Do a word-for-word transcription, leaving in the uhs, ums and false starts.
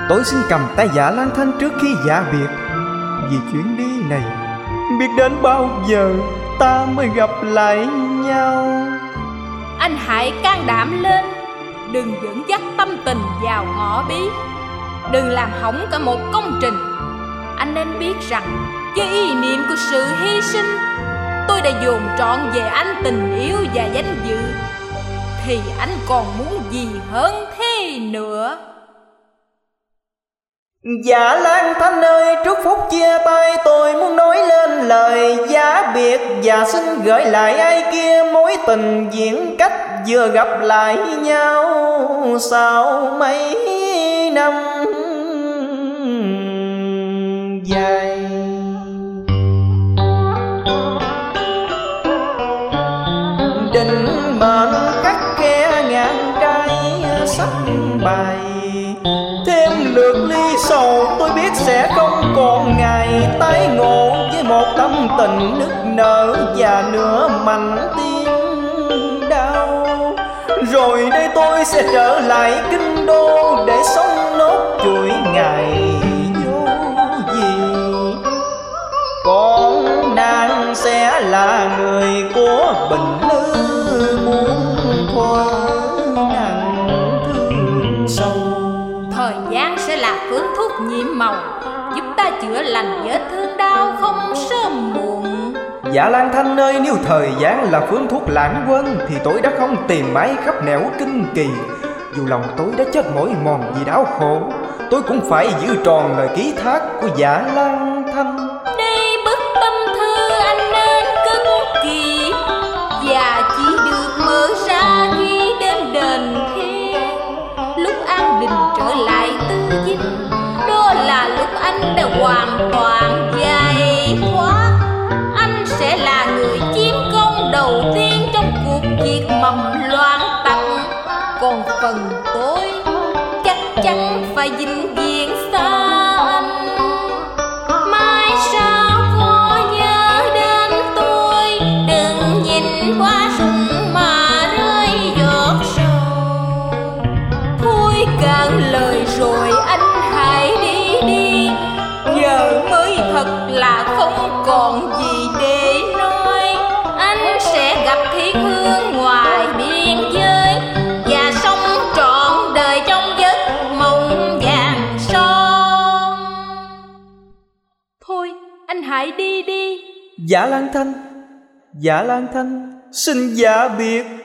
tôi xin cầm tay Dạ Lan Thanh trước khi dạ biệt. Vì chuyến đi này, biết đến bao giờ ta mới gặp lại nhau. Anh hãy can đảm lên, đừng dẫn dắt tâm tình vào ngõ bí, đừng làm hỏng cả một công trình. Anh nên biết rằng với ý niệm của sự hy sinh, tôi đã dồn trọn về anh tình yêu và danh dự, thì anh còn muốn gì hơn thế nữa? Dạ Lan Thanh ơi, trước phút chia tay tôi muốn nói lên lời giá biệt, và xin gửi lại ai kia mối tình diễn cách vừa gặp lại nhau sau mấy năm dài. Định mệnh khắc khe ngàn cái sắp bài, thêm lượt ly sầu tôi biết sẽ không còn ngày tái ngộ với một tâm tình nức nở và nửa mảnh tiếng đau. Rồi đây tôi sẽ trở lại kinh đô để sống nốt chuỗi ngày vô gì. Còn nàng sẽ là người của Bình Lư muốn thoa nặng thương sâu. Thời gian sẽ là phương thuốc nhiệm màu, giúp ta chữa lành vết thương đau không sớm muộn. Dạ Lan Thanh ơi, nếu thời gian là phương thuốc lãng quên thì tôi đã không tìm mãi khắp nẻo kinh kỳ. Dù lòng tôi đã chết mỏi mòn vì đau khổ, tôi cũng phải giữ tròn lời ký thác của Dạ Lan Thanh. Đây bức tâm thư anh nên cất kỹ, và chỉ được mở ra khi đến đền thiên. Lúc an đình trở lại tư dinh, đó là lúc anh đã hoàn toàn giải thoát. Anh sẽ là người chiếm công đầu tiên trong cuộc diệt mầm loạn tặc. Còn phần tôi chắc chắn phải vĩnh viễn xa anh. Mai sao có nhớ đến tôi, đừng nhìn qua sông mà rơi giọt sầu. Thôi cạn lời rồi anh hãy đi đi, giờ mới thật là không còn gì để nói. Anh sẽ gặp thiên hương ngoài biên giới, và sống trọn đời trong giấc mộng vàng son. Thôi anh hãy đi đi. Dạ Lan Thanh, Dạ Lan Thanh, xin dạ biệt.